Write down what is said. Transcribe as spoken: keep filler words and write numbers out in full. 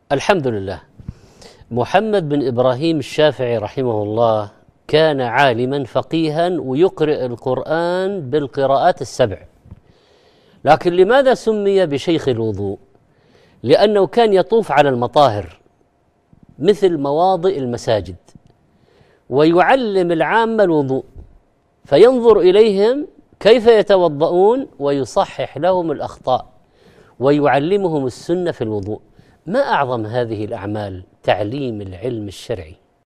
الحمد لله. محمد بن إبراهيم الشافعي رحمه الله كان عالما فقيها ويقرئ القرآن بالقراءات السبع، لكن لماذا سمي بشيخ الوضوء؟ لأنه كان يطوف على المطاهر مثل مواضع المساجد ويعلم العامة الوضوء، فينظر إليهم كيف يتوضؤون ويصحح لهم الأخطاء ويعلمهم السنة في الوضوء. ما أعظم هذه الأعمال، تعليم العلم الشرعي.